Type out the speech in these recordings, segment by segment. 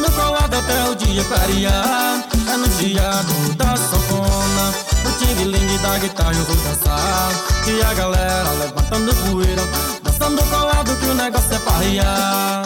Dançando colado até o dia clarear. É no chiado da sanfona, no ting-ling da guitarra eu vou dançar. E a galera levantando poeira, dançando colado que o negócio é parrear.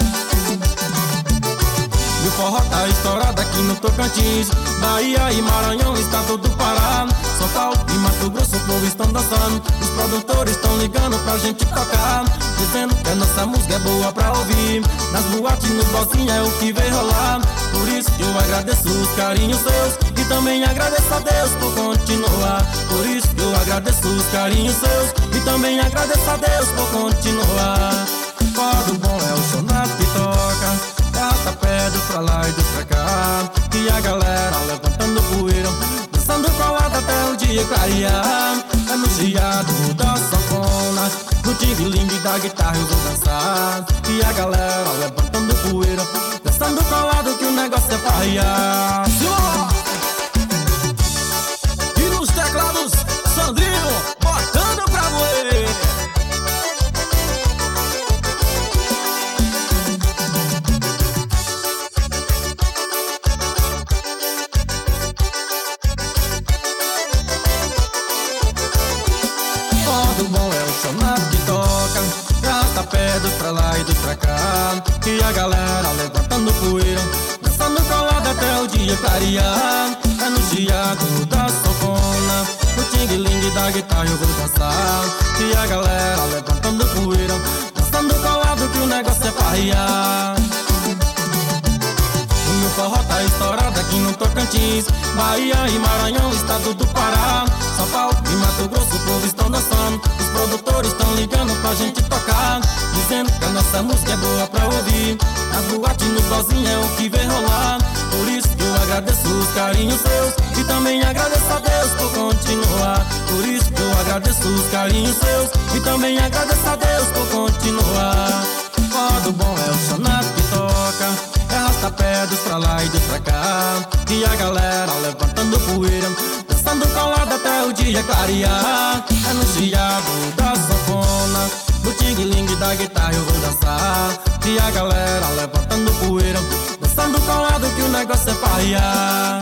E o forró tá estourado aqui no Tocantins, Bahia e Maranhão, estado do Pará, São Paulo e Mato Grosso, o povo estão dançando. Os produtores estão ligando pra gente tocar, dizendo que a nossa música é boa pra ouvir. Nas boates, nos bolsinhos é o que vem rolar. Por isso que eu agradeço os carinhos seus e também agradeço a Deus por continuar. Por isso que eu agradeço os carinhos seus e também agradeço a Deus por continuar. Quando bom é o Sonato que toca, arrasta pedras pra lá e dos pra cá. E a galera levantando poeira, dançando colado até o dia clarear. É no chiado da sanfona, no ting-ling da guitarra eu vou dançar. E a galera levantando poeira, dançando colado que o negócio é parrear. E nos teclados, Sandrinho, botando pra moer. Quando bom é o Sonato que toca, arrasta pedras pra lá e dos pra cá. E a galera levantando poeira, dançando colado até o dia clarear. É no chiado da sanfona, no ting-ling da guitarra eu vou dançar. E a galera levantando poeira, dançando colado que o negócio é parrear. O forró tá estourado aqui no Tocantins, Bahia e Maranhão, estado do Pará, São Paulo e Mato Grosso, o povo estão dançando. Os produtores estão ligando pra gente tocar, dizendo que a nossa música é boa pra ouvir. Nas boates, nos barzinhos é o que vem rolar. Por isso que eu agradeço os carinhos seus e também agradeço a Deus por continuar. Por isso que eu agradeço os carinhos seus e também agradeço a Deus por continuar. Quando bom é o Sonato que toca, arrasta pedras pra lá e dos pra cá. E a galera levantando poeira, dançando colado até o dia clarear. É no chiado da sanfona, no ting-ling da guitarra eu vou dançar. E a galera levantando poeira, dançando colado que o negócio é parrear.